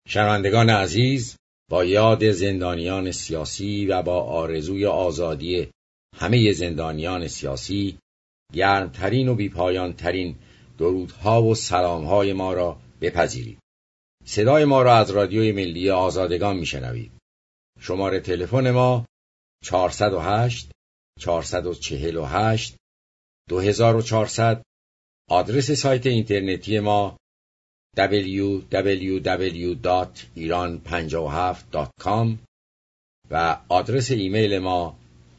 شنوندگان عزیز، با یاد زندانیان سیاسی و با آرزوی آزادی همه زندانیان سیاسی، گرمترین و بیپایانترین درودها و سلامهای ما را بپذیرید. صدای ما را از رادیوی ملی آزادگان میشنوید. شماره تلفن ما 408 448 2400. آدرس سایت اینترنتی ما www.iran57.com و آدرس ایمیل ما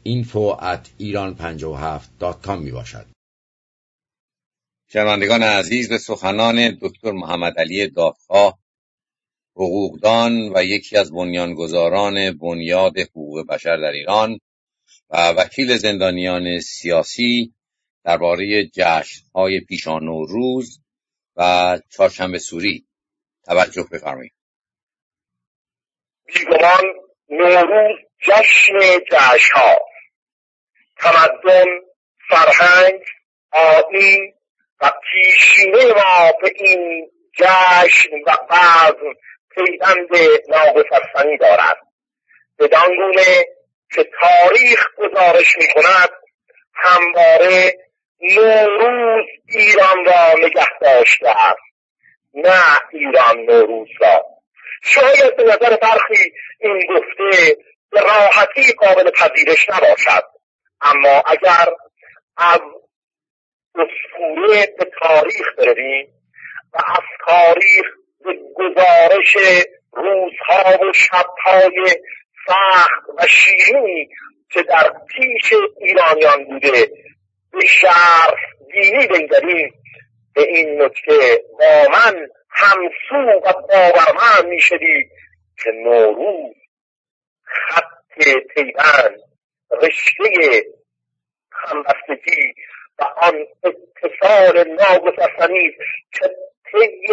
info@iran57.com می باشد. شنوندگان عزیز، به سخنان دکتر محمد علی دادخواه، حقوقدان و یکی از بنیانگذاران بنیاد حقوق بشر در ایران و وکیل زندانیان سیاسی درباره جشن‌های پیشا نوروز و چهارشنبه سوری توجه بفرمایید. بیگمان نوروز جشن جشن‌ها، تمدن، فرهنگ، آیین و پیشینه ما به این جشن و بزم پیوند ناگسستنی دارد، بدان گونه که تاریخ گزارش می‌کند همواره نوروز ایران را نگه داشته است، نه ایران نوروز را. شاید به نظر برخی این گفته به راحتی قابل پذیرش نباشد، اما اگر از اسطوره به تاریخ برویم و از تاریخ به گزارش روزها و شبهای سخت و شیرینی که در پیش ایرانیان بوده به شرح دینی بنگریم، به این نکته با من همسو و باورمند می‌شوید که نوروز خط پیوند، رشته همبستگی و آن اتصال ناگسستنی که طی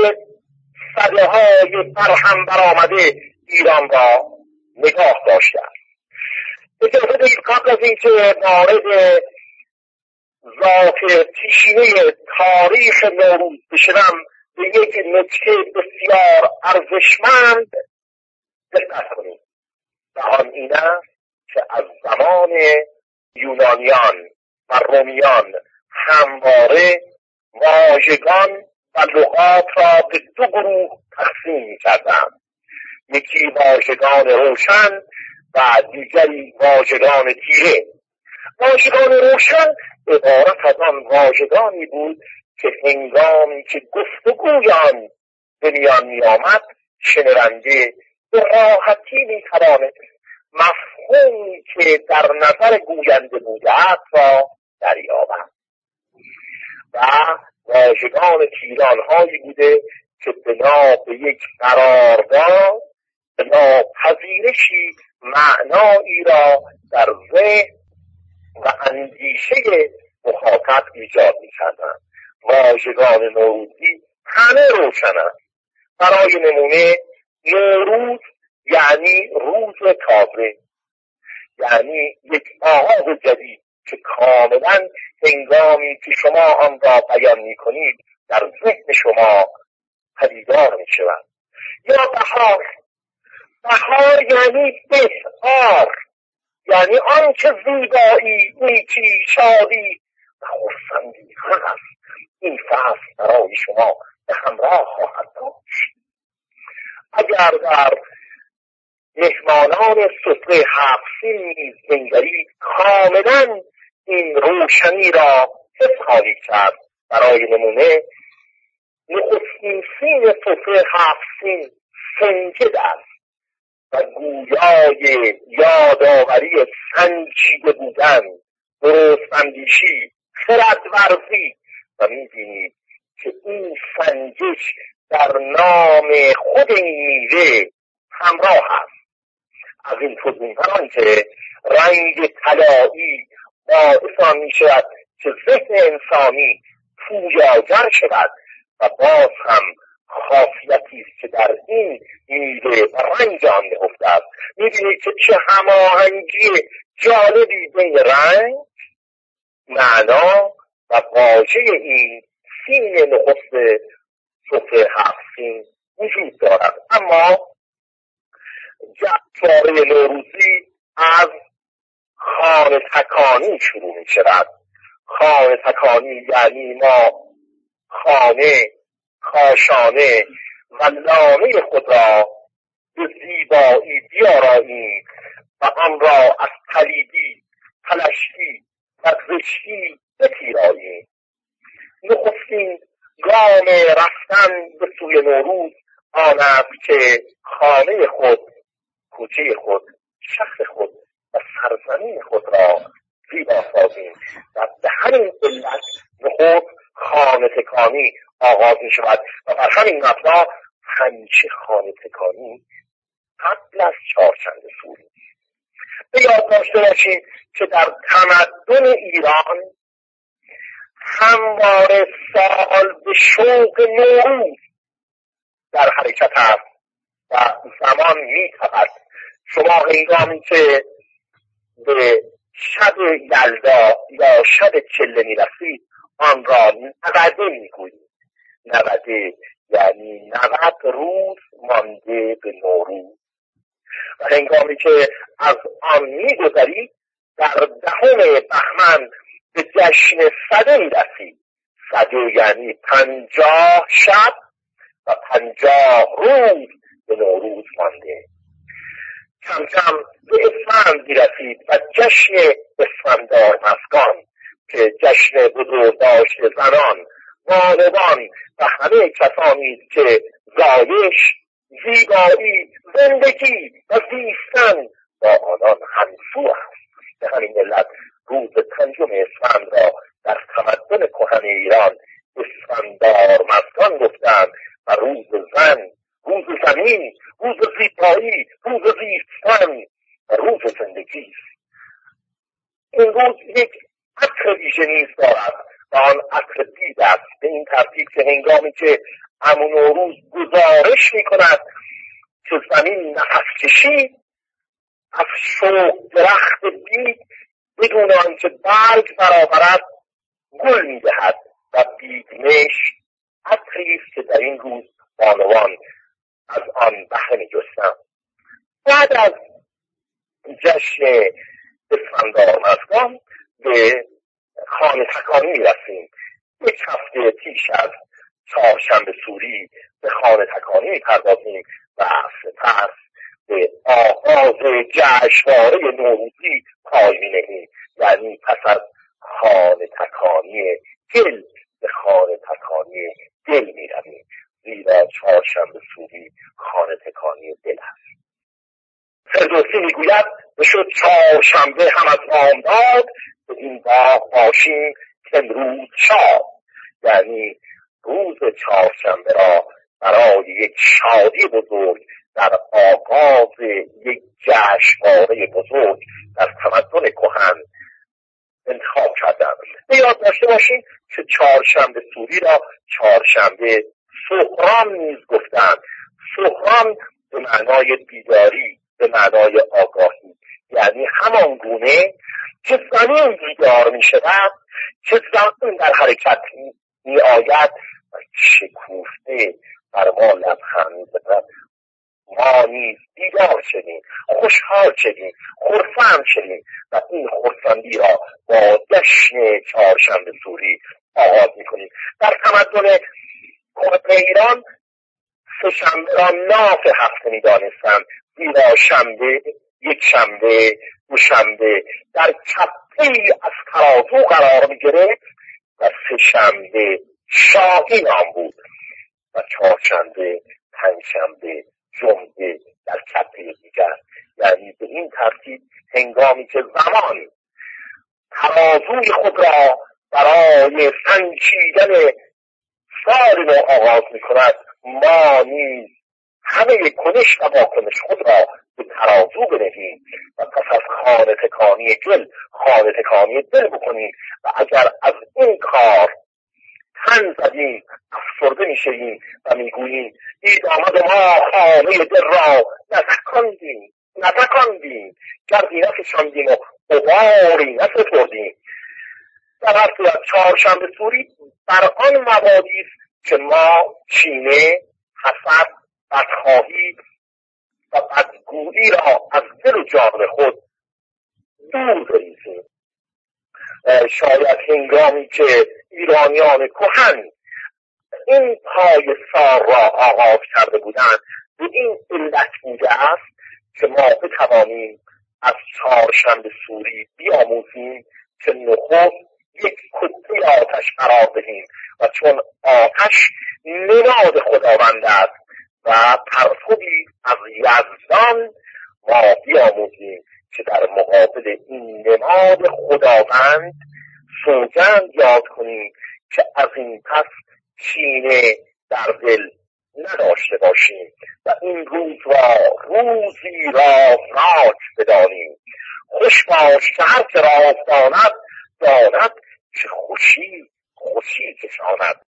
سده‌های برهم برآمده ایران را نگاه داشته است. اجازه بدهید قبل از اینکه وارد ذات پیشینه تاریخ نوروز بشوم به یک نکته بسیار ارزشمند دقت کنیم و آن این است که از زمان یونانیان و رومیان همواره واژگان و لغات را به دو گروه تقسیم می‌کردند، یکی واژگان روشن و دیگری واژگان تیره. واژگان روشن عبارت از آن واژگانی بود که هنگامی که گفتگوی آن به میان می آمد شنونده به راحتی می توانست مفهومی که در نظر گوینده بوده است را دریابد و واژگان تیرانهایی بوده که بنا به یک قرارداد، بنا پذیرشی معنایی را در ذهن و اندیشه مخاطب ایجاد می‌کردند. واژگان نوروزی همه روشنند. برای نمونه نوروز یعنی روز تازه، یعنی یک آغاز جدید که کاملا هنگامی که شما آن را بیان می‌کنید در ذهن شما پدیدار می‌شود. یا بهار، بهار یعنی بسیار، یعنی آن که زیبایی، نیکی، شادی و خرسندی هست این فصل برای شما به همراه خواهد داشت. اگر در مهمانان سفره هفت سین نیز بنگرید کاملا این روشنی را حس خواهید کرد. برای نمونه نخستین سین سفره هفت سین سنجد است و گویای یادآوری سنجیده بودن، درست اندیشی، خرد ورزی و می‌بینید که این سنجش در نام خود این میوه همراه است. از این فزونتر که رنگ طلایی باعث آن می‌شود که ذهن انسانی پویاگر شود و باز هم خاصیتی است که در این میوه و رنگ آن نهفته است. می‌بینید که چه هماهنگی جالبی بین رنگ، معنا و واژه این سین نخست سفره هفت سین وجود دارد. اما جشنواره نوروزی از خانه تکانی شروع می شود. خانه تکانی یعنی ما خانه، کاشانه و لانه خود را به زیبایی بیاراییم و آن را از پلیدی، پلشتی و زشتی بپیراییم. نخستین گام رفتن به سوی نوروز آن است که خانه خود، کوچه خود، شهر خود و سرزمین خود را زیبا سازیم و به همین علت نخست خانه تکانی آغاز می شود و بر همین مبنا همیشه خانه تکانی قبل از چهارشنبه سوری. به یاد داشته باشیم که در تمدن ایران همواره سال به شوق نوروز در حرکت است و زمان می تپد. شما هنگامی که به شب یلدا یا شب چله می رسید آن را نوده می گویید. نوده یعنی 90 روز مانده به نوروز و هنگامی که از آن می گذرید در 10 بهمن به جشن سده می رسید. سده یعنی 50 شب و 50 روز به نوروز مانده. کم کم به اسفند می رسید و جشن اسفندار مزگان که جشن بزرگداشت زنان، بانوان و همه کسانی که زایش، زیبایی، زندگی و زیستن با آنان همسو است. به همین علت روز 5 اسفند را در تمدن کهن ایران اسفندار مزگان گفتند و روز زن، روز زمین، روز زیبایی، روز زیستن و روز زندگی است. این روز یک عطر ویژه نیز دارد و آن عطر بید است، به این ترتیب که هنگامی که عمو نوروز گزارش می کند که زمین نفس کشید، از شوق درخت بید بدون آنکه برگ برآورد گل می دهد و بیدمش عطری است که در این روز بانوان از آن بهره می جستند. بعد از جشن اسفندار مزگان به خانه تکانی می رسیم. 1 هفته پیش از چهارشنبه سوری به خانه تکانی می پردازیم و سپس به آغاز جشنواره نوروزی پای می نهیم. یعنی پس از خانه تکانی دل به خانه تکانی دل می رویم، زیرا چهارشنبه سوری خانه تکانی دل است. فردوسی می گوید بشد چهارشنبه هم از بامداد، به این باغ باشیم که امروز شاد. یعنی روز چهارشنبه را برای یک شادی بزرگ در آغاز یک جشنواره بزرگ در تمدن کهن انتخاب کردند. به یاد داشته باشیم که چهارشنبه سوری را چهارشنبه سهران نیز گفتند. سهران به معنای بیداری، به معنای آگاهی، یعنی همان گونه که زمین بیدار می شود، که زمین در حرکت می آید و شکوفته بر ما لبخند می زند. ما نیز بیدار شدیم، خوشحال شدیم، خرسند شدیم و این خرسندی را با جشن چهارشنبه سوری آغاز می کنیم. در تمدن کهن ایران سه‌شنبه را ناف هفته می دانستند، زیرا شنبه، یک شنبه، دوشنبه در کفه‌ای از ترازو قرار می گرفت و سه‌شنبه شاهی نام بود و چهارشنبه، پنجشنبه، جمعه در کفه دیگر. یعنی به این ترتیب هنگامی که زمان ترازوی خود را برای سنجیدن سال نو آغاز می کند، ما نیز همه کنش و واکنش خود را به ترازو بنهیم و پس از خانه تکانی دل بکنیم و اگر از این کار تن زدیم افسرده میشیم و میگوییم اید آمد ما خانه دل را نتکاندیم گردی نفشاندیم و غباری نسپردیم. در هر صورت چهارشنبه سوری بر آن مبادی است که ما کینه، حسد، بدخواهی و بدگویی را از دل و جان خود دور بریزیم. شاید هنگامی که ایرانیان کهن این پایه‌سار را آغاز کرده بودند به این علت بوده است که ما بتوانیم از چهارشنبه سوری بیاموزیم که نخست یک کته آتش قرار دهیم و چون آتش نماد خداوند است و پرتوی از یزدان، ما بیاموزیم که در مقابل این نماد خداوند سوگند یاد کنیم که از این پس کینه در دل نداشته باشیم و این روز را روزی رازناک بدانیم. خوش باش که هر که راز داند که خوشی کشاند.